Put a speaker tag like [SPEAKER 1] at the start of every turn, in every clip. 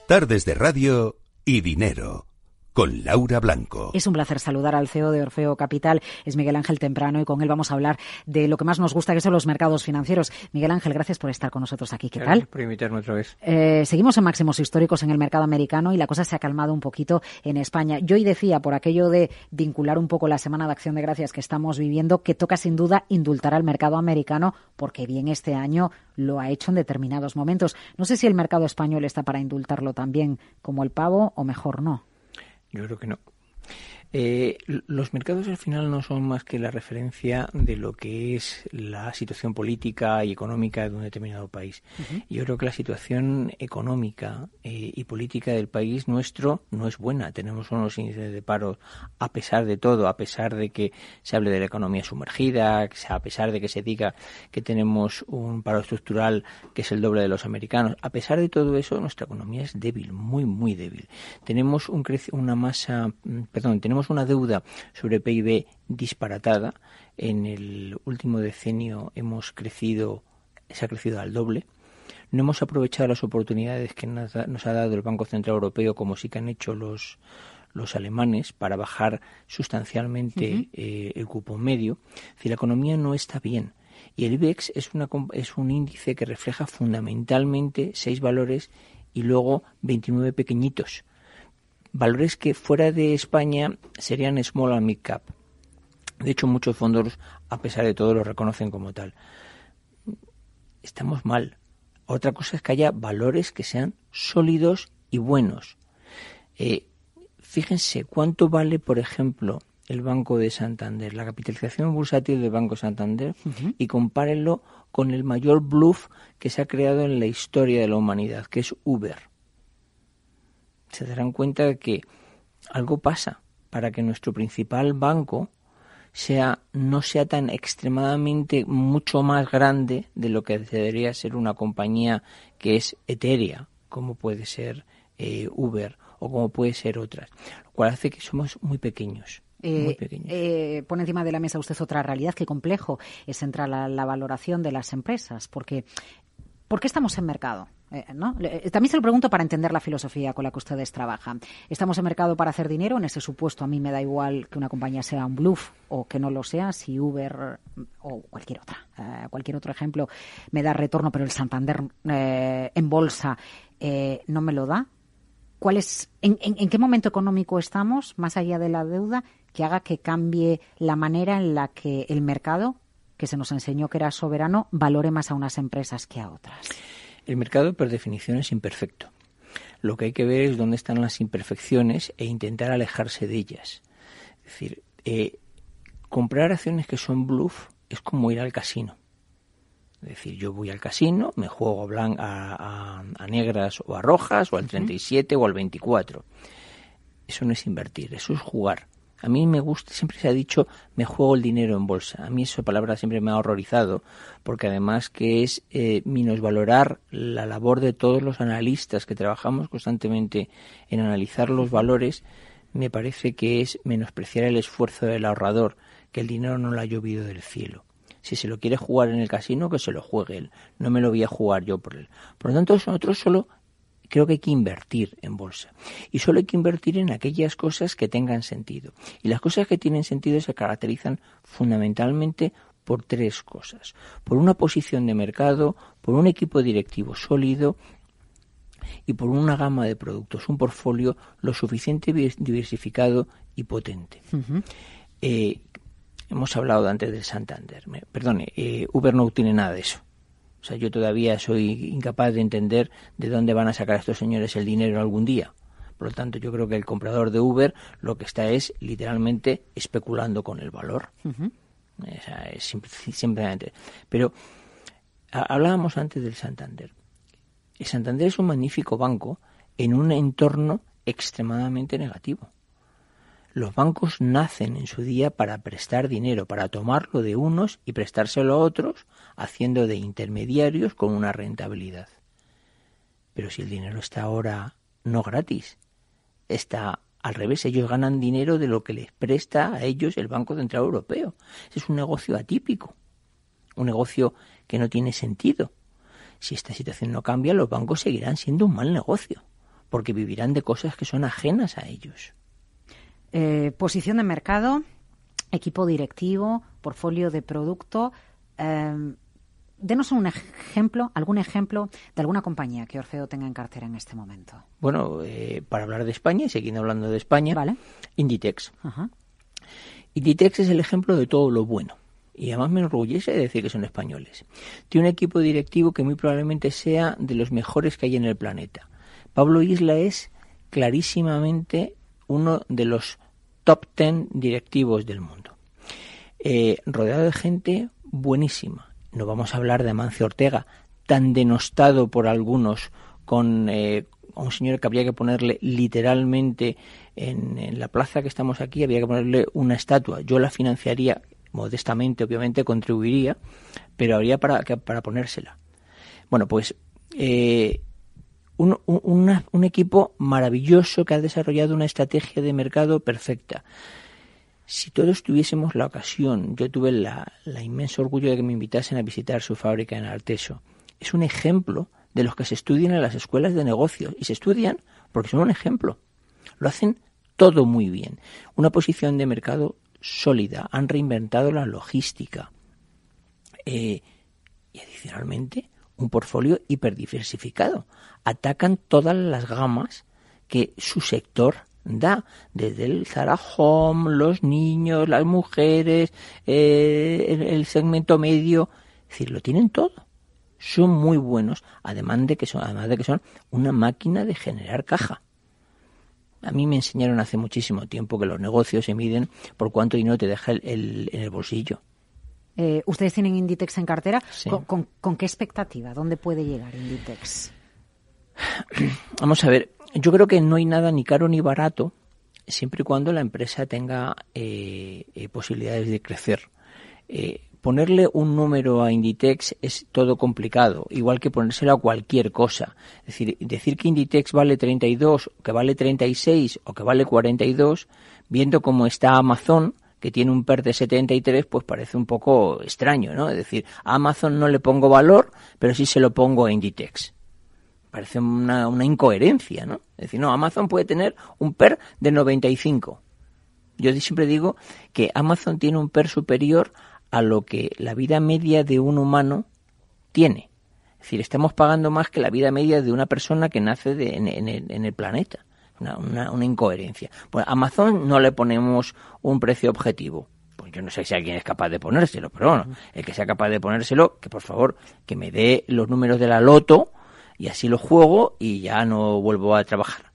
[SPEAKER 1] Tardes de Radio y Dinero, con Laura Blanco.
[SPEAKER 2] Es un placer saludar al CEO de Orfeo Capital, es Miguel Ángel Temprano, y con él vamos a hablar de lo que más nos gusta, que son los mercados financieros. Miguel Ángel, gracias por estar con nosotros aquí. ¿Qué tal?
[SPEAKER 3] Por invitarme otra vez.
[SPEAKER 2] Seguimos en máximos históricos en el mercado americano y la cosa se ha calmado un poquito en España. Yo hoy decía, por aquello de vincular un poco la Semana de Acción de Gracias que estamos viviendo, que toca sin duda indultar al mercado americano, porque bien este año lo ha hecho en determinados momentos. No sé si el mercado español está para indultarlo también como el pavo, o mejor no.
[SPEAKER 3] Yo creo que no. Los mercados al final no son más que la referencia de lo que es la situación política y económica de un determinado país. Uh-huh. Yo creo que la situación económica y política del país nuestro no es buena. Tenemos unos índices de paro, a pesar de todo, a pesar de que se hable de la economía sumergida, a pesar de que se diga que tenemos un paro estructural que es el doble de los americanos. A pesar de todo eso, nuestra economía es débil, muy, muy débil. Tenemos tenemos una deuda sobre PIB disparatada. En el último decenio se ha crecido al doble. No hemos aprovechado las oportunidades que nos ha dado el Banco Central Europeo, como sí que han hecho los alemanes, para bajar sustancialmente el cupón medio. Es decir, la economía no está bien. Y el IBEX es un índice que refleja fundamentalmente 6 valores y luego 29 pequeñitos. Valores que fuera de España serían small and mid cap. De hecho, muchos fondos, a pesar de todo, lo reconocen como tal. Estamos mal. Otra cosa es que haya valores que sean sólidos y buenos. Fíjense cuánto vale, por ejemplo, el Banco de Santander, la capitalización bursátil del Banco Santander, y compárenlo con el mayor bluff que se ha creado en la historia de la humanidad, que es Uber. Se darán cuenta de que algo pasa para que nuestro principal banco no sea tan extremadamente mucho más grande de lo que debería ser una compañía que es etérea, como puede ser Uber o como puede ser otras, lo cual hace que somos muy pequeños. Muy pequeños.
[SPEAKER 2] Pone encima de la mesa usted otra realidad, que complejo es entrar a la valoración de las empresas, porque ¿por qué estamos en mercado? ¿No? También se lo pregunto para entender la filosofía con la que ustedes trabajan. ¿Estamos en mercado para hacer dinero? En ese supuesto a mí me da igual que una compañía sea un bluff o que no lo sea, si Uber o cualquier otro ejemplo me da retorno, pero el Santander en bolsa no me lo da. ¿En qué momento económico estamos, más allá de la deuda, que haga que cambie la manera en la que el mercado, que se nos enseñó que era soberano, valore más a unas empresas que a otras?
[SPEAKER 3] El mercado, por definición, es imperfecto. Lo que hay que ver es dónde están las imperfecciones e intentar alejarse de ellas. Es decir, comprar acciones que son bluff es como ir al casino. Es decir, yo voy al casino, me juego a negras o a rojas, o al 37 o al 24. Eso no es invertir, eso es jugar. A mí me gusta, siempre se ha dicho, me juego el dinero en bolsa. A mí esa palabra siempre me ha horrorizado, porque además que es minusvalorar la labor de todos los analistas que trabajamos constantemente en analizar los valores. Me parece que es menospreciar el esfuerzo del ahorrador, que el dinero no le ha llovido del cielo. Si se lo quiere jugar en el casino, que se lo juegue él. No me lo voy a jugar yo por él. Por lo tanto, nosotros solo creo que hay que invertir en bolsa. Y solo hay que invertir en aquellas cosas que tengan sentido. Y las cosas que tienen sentido se caracterizan fundamentalmente por 3 cosas. Por una posición de mercado, por un equipo directivo sólido y por una gama de productos, un portfolio lo suficiente diversificado y potente. Uh-huh. Hemos hablado antes del Santander. Uber no tiene nada de eso. O sea, yo todavía soy incapaz de entender de dónde van a sacar estos señores el dinero algún día. Por lo tanto, yo creo que el comprador de Uber lo que está es literalmente especulando con el valor. Uh-huh. O sea, es simplemente. Pero hablábamos antes del Santander. El Santander es un magnífico banco en un entorno extremadamente negativo. Los bancos nacen en su día para prestar dinero, para tomarlo de unos y prestárselo a otros, haciendo de intermediarios con una rentabilidad. Pero si el dinero está ahora no gratis, está al revés, ellos ganan dinero de lo que les presta a ellos el Banco Central Europeo. Ese es un negocio atípico, un negocio que no tiene sentido. Si esta situación no cambia, los bancos seguirán siendo un mal negocio, porque vivirán de cosas que son ajenas a ellos.
[SPEAKER 2] Posición de mercado, equipo directivo, portfolio de producto. Denos algún ejemplo de alguna compañía que Orfeo tenga en cartera en este momento.
[SPEAKER 3] Bueno, para hablar de España, y siguiendo hablando de España,
[SPEAKER 2] ¿vale?
[SPEAKER 3] Inditex.
[SPEAKER 2] Ajá.
[SPEAKER 3] Inditex es el ejemplo de todo lo bueno. Y además me enorgullece de decir que son españoles. Tiene un equipo directivo que muy probablemente sea de los mejores que hay en el planeta. Pablo Isla es clarísimamente uno de los top 10 directivos del mundo. Rodeado de gente buenísima. No vamos a hablar de Amancio Ortega, tan denostado por algunos, con un señor que habría que ponerle literalmente en la plaza que estamos aquí, habría que ponerle una estatua. Yo la financiaría modestamente, obviamente contribuiría, pero habría para ponérsela. Bueno, pues un equipo maravilloso que ha desarrollado una estrategia de mercado perfecta. Si todos tuviésemos la ocasión, yo tuve la inmenso orgullo de que me invitasen a visitar su fábrica en Artesio. Es un ejemplo de los que se estudian en las escuelas de negocios, y se estudian porque son un ejemplo. Lo hacen todo muy bien. Una posición de mercado sólida, han reinventado la logística y adicionalmente un portfolio hiperdiversificado. Atacan todas las gamas que su sector da, desde el Zara Home, los niños, las mujeres, el segmento medio, es decir, lo tienen todo. Son muy buenos, además de que son una máquina de generar caja. A mí me enseñaron hace muchísimo tiempo que los negocios se miden por cuánto dinero te deja en el bolsillo.
[SPEAKER 2] ¿Ustedes tienen Inditex en cartera?
[SPEAKER 3] Sí.
[SPEAKER 2] ¿Con qué expectativa? ¿Dónde puede llegar Inditex?
[SPEAKER 3] Vamos a ver, yo creo que no hay nada ni caro ni barato, siempre y cuando la empresa tenga posibilidades de crecer. Ponerle un número a Inditex es todo complicado, igual que ponérselo a cualquier cosa. Es decir que Inditex vale 32, que vale 36 o que vale 42, viendo cómo está Amazon, que tiene un PER de 73, pues parece un poco extraño, ¿no? Es decir, a Amazon no le pongo valor, pero sí se lo pongo a Inditex. Parece una incoherencia, ¿no? Es decir, no, Amazon puede tener un PER de 95. Yo siempre digo que Amazon tiene un PER superior a lo que la vida media de un humano tiene. Es decir, estamos pagando más que la vida media de una persona que nace en el planeta. Una incoherencia. Pues a Amazon no le ponemos un precio objetivo. Pues yo no sé si alguien es capaz de ponérselo, pero bueno, el que sea capaz de ponérselo, que por favor, que me dé los números de la loto y así lo juego y ya no vuelvo a trabajar.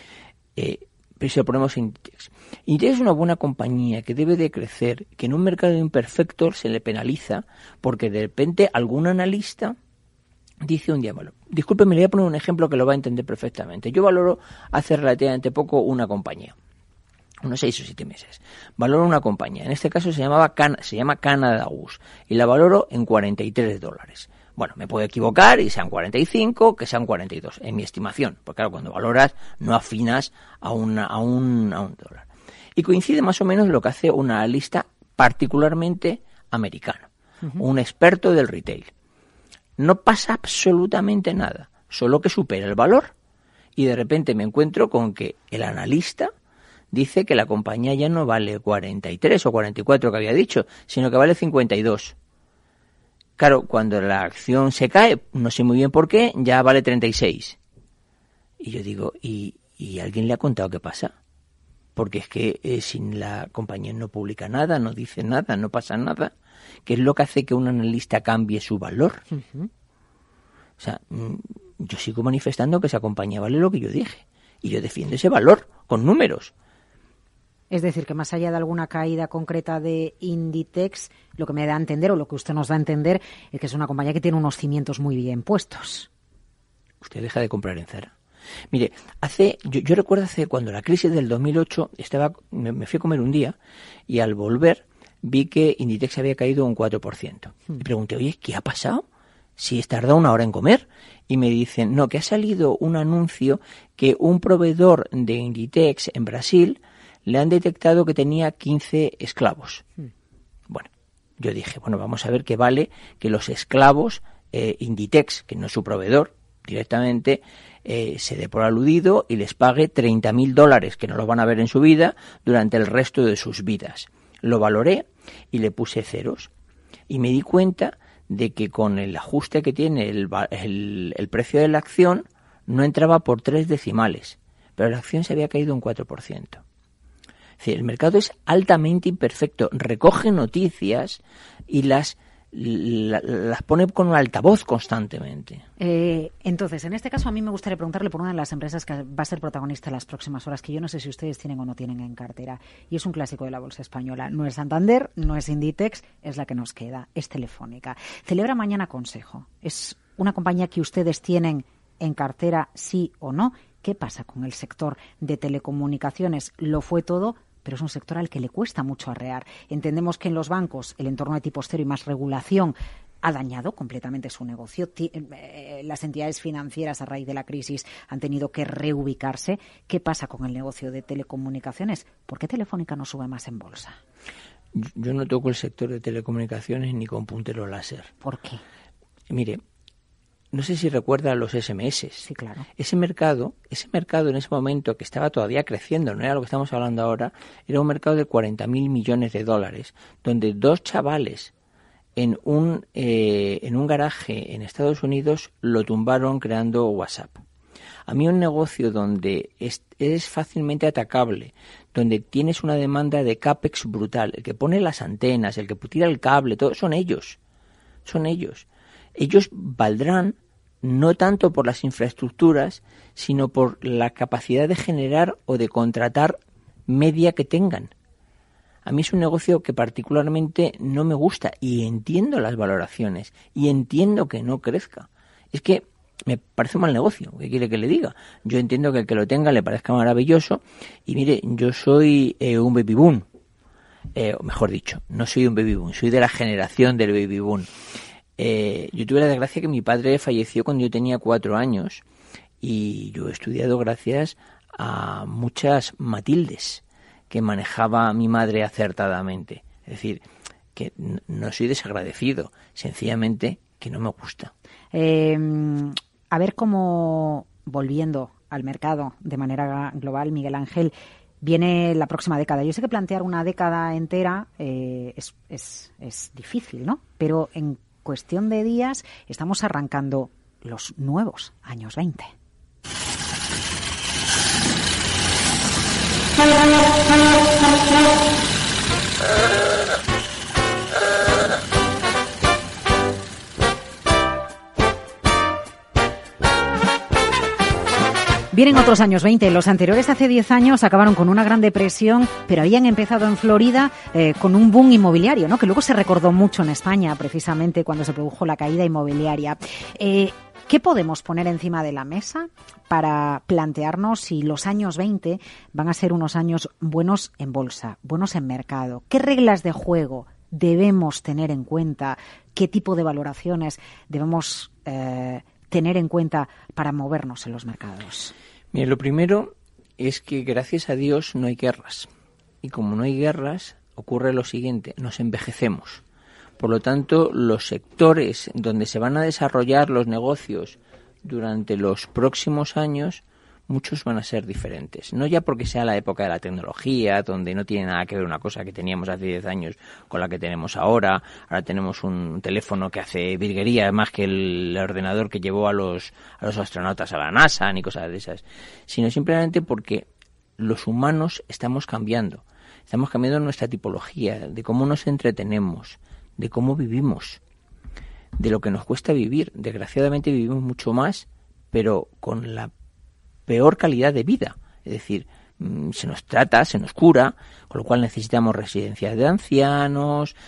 [SPEAKER 3] Pero si lo ponemos en Inditex. Inditex es una buena compañía que debe de crecer, que en un mercado imperfecto se le penaliza porque de repente algún analista dice un día, bueno, discúlpeme, le voy a poner un ejemplo que lo va a entender perfectamente. Yo valoro hace relativamente poco una compañía, unos 6 o 7 meses. Valoro una compañía, en este caso se llama Canada Goose, y la valoro en $43. Bueno, me puedo equivocar y sean 45, que sean 42, en mi estimación. Porque claro, cuando valoras no afinas a un dólar. Y coincide más o menos lo que hace un analista particularmente americano, un experto del retail. No pasa absolutamente nada, solo que supera el valor. Y de repente me encuentro con que el analista dice que la compañía ya no vale 43 o 44 que había dicho, sino que vale 52. Claro, cuando la acción se cae, no sé muy bien por qué, ya vale 36. Y yo digo, ¿y alguien le ha contado qué pasa? Porque es que si la compañía no publica nada, no dice nada, no pasa nada, ¿qué es lo que hace que un analista cambie su valor? O sea, yo sigo manifestando que esa compañía vale lo que yo dije. Y yo defiendo ese valor con números.
[SPEAKER 2] Es decir, que más allá de alguna caída concreta de Inditex, lo que me da a entender, o lo que usted nos da a entender, es que es una compañía que tiene unos cimientos muy bien puestos.
[SPEAKER 3] Usted deja de comprar en Zara. Mire, yo recuerdo cuando la crisis del 2008, me fui a comer un día y al volver vi que Inditex había caído un 4%. Y pregunté, oye, ¿qué ha pasado? Si has tardado 1 hora en comer. Y me dicen, no, que ha salido un anuncio que un proveedor de Inditex en Brasil le han detectado que tenía 15 esclavos. Bueno, yo dije, bueno, vamos a ver qué vale que los esclavos Inditex, que no es su proveedor, directamente se dé por aludido y les pague $30,000, que no los van a ver en su vida, durante el resto de sus vidas. Lo valoré y le puse ceros. Y me di cuenta de que con el ajuste que tiene el precio de la acción, no entraba por 3 decimales, pero la acción se había caído un 4%. Es decir, el mercado es altamente imperfecto, recoge noticias y las pone con un altavoz constantemente.
[SPEAKER 2] Entonces, en este caso, a mí me gustaría preguntarle por una de las empresas que va a ser protagonista en las próximas horas, que yo no sé si ustedes tienen o no tienen en cartera, y es un clásico de la bolsa española. No es Santander, no es Inditex, es la que nos queda, es Telefónica. Celebra mañana consejo. ¿Es una compañía que ustedes tienen en cartera, sí o no? ¿Qué pasa con el sector de telecomunicaciones? Lo fue todo, pero es un sector al que le cuesta mucho arrear. Entendemos que en los bancos el entorno de tipo cero y más regulación ha dañado completamente su negocio. Las entidades financieras a raíz de la crisis han tenido que reubicarse. ¿Qué pasa con el negocio de telecomunicaciones? ¿Por qué Telefónica no sube más en bolsa?
[SPEAKER 3] Yo no toco el sector de telecomunicaciones ni con puntero láser.
[SPEAKER 2] ¿Por qué?
[SPEAKER 3] Mire, no sé si recuerda los SMS.
[SPEAKER 2] Sí, claro.
[SPEAKER 3] Ese mercado en ese momento, que estaba todavía creciendo, no era lo que estamos hablando ahora, era un mercado de $40,000 millones, donde 2 chavales en un garaje en Estados Unidos lo tumbaron creando WhatsApp. A mí un negocio donde es fácilmente atacable, donde tienes una demanda de CAPEX brutal, el que pone las antenas, el que tira el cable, todo son ellos. Ellos valdrán no tanto por las infraestructuras, sino por la capacidad de generar o de contratar media que tengan. A mí es un negocio que particularmente no me gusta y entiendo las valoraciones y entiendo que no crezca. Es que me parece un mal negocio, ¿qué quiere que le diga? Yo entiendo que el que lo tenga le parezca maravilloso y mire, yo soy un baby boom, o mejor dicho, no soy un baby boom, soy de la generación del baby boom. Yo tuve la desgracia que mi padre falleció cuando yo tenía 4 años y yo he estudiado gracias a muchas Matildes que manejaba mi madre acertadamente. Es decir, que no soy desagradecido, sencillamente que no me gusta.
[SPEAKER 2] A ver cómo, volviendo al mercado de manera global, Miguel Ángel, viene la próxima década. Yo sé que plantear una década entera es difícil, ¿no? Pero en cuestión de días estamos arrancando los nuevos años 20. Vienen otros años 20. Los anteriores, hace 10 años, acabaron con una gran depresión, pero habían empezado en Florida con un boom inmobiliario, ¿no? Que luego se recordó mucho en España, precisamente cuando se produjo la caída inmobiliaria. ¿Qué podemos poner encima de la mesa para plantearnos si los años 20 van a ser unos años buenos en bolsa, buenos en mercado? ¿Qué reglas de juego debemos tener en cuenta? ¿Qué tipo de valoraciones debemos tener en cuenta para movernos en los mercados?
[SPEAKER 3] Mire, lo primero es que gracias a Dios no hay guerras. Y como no hay guerras, ocurre lo siguiente, nos envejecemos. Por lo tanto, los sectores donde se van a desarrollar los negocios durante los próximos años, muchos van a ser diferentes. No ya porque sea la época de la tecnología, donde no tiene nada que ver una cosa que teníamos hace 10 años con la que tenemos ahora. Ahora tenemos un teléfono que hace virguería más que el ordenador que llevó a los astronautas a la NASA, ni cosas de esas. Sino simplemente porque los humanos estamos cambiando. Estamos cambiando nuestra tipología, de cómo nos entretenemos, de cómo vivimos, de lo que nos cuesta vivir. Desgraciadamente vivimos mucho más, pero con la peor calidad de vida. Es decir, se nos trata, se nos cura, con lo cual necesitamos residencias de ancianos,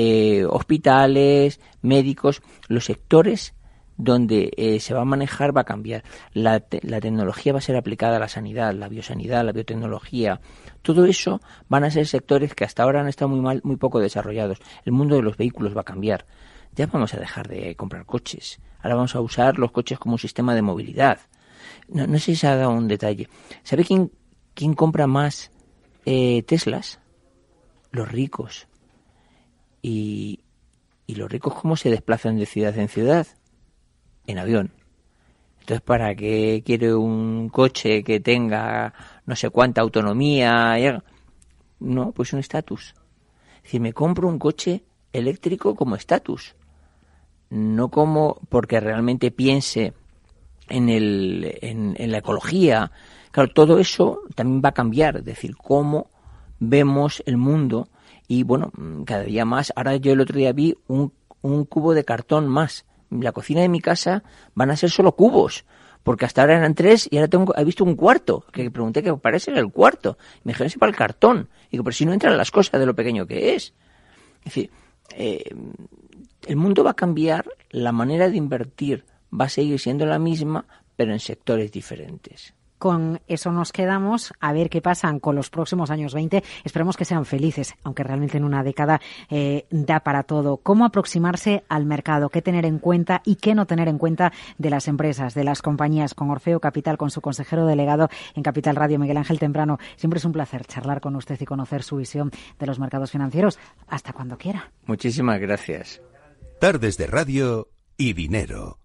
[SPEAKER 3] hospitales, médicos. Los sectores donde se va a manejar va a cambiar. La tecnología va a ser aplicada a la sanidad, la biosanidad, la biotecnología. Todo eso van a ser sectores que hasta ahora han estado muy poco desarrollados. El mundo de los vehículos va a cambiar. Ya vamos a dejar de comprar coches. Ahora vamos a usar los coches como un sistema de movilidad. No sé si se ha dado un detalle. ¿Sabe quién compra más Teslas? Los ricos. ¿Y los ricos cómo se desplazan de ciudad en ciudad? En avión. Entonces, ¿para qué quiere un coche que tenga no sé cuánta autonomía? No, pues un estatus. Es decir, me compro un coche eléctrico como estatus, no como porque realmente piense en la ecología. Claro, todo eso también va a cambiar, es decir, cómo vemos el mundo. Y bueno, cada día más. Ahora yo el otro día vi un cubo de cartón más. La cocina de mi casa van a ser solo cubos, porque hasta ahora eran 3 y ahora he visto un cuarto, que pregunté que parece el cuarto. Me dijeron, para el cartón. Y digo, pero si no entran las cosas de lo pequeño que es. Es decir, el mundo va a cambiar, la manera de invertir va a seguir siendo la misma, pero en sectores diferentes.
[SPEAKER 2] Con eso nos quedamos, a ver qué pasan con los próximos años 20. Esperemos que sean felices, aunque realmente en una década da para todo. ¿Cómo aproximarse al mercado? ¿Qué tener en cuenta y qué no tener en cuenta de las empresas, de las compañías? Con Orfeo Capital, con su consejero delegado en Capital Radio, Miguel Ángel Temprano. Siempre es un placer charlar con usted y conocer su visión de los mercados financieros. Hasta cuando quiera.
[SPEAKER 3] Muchísimas gracias.
[SPEAKER 1] Tardes de Radio y Dinero.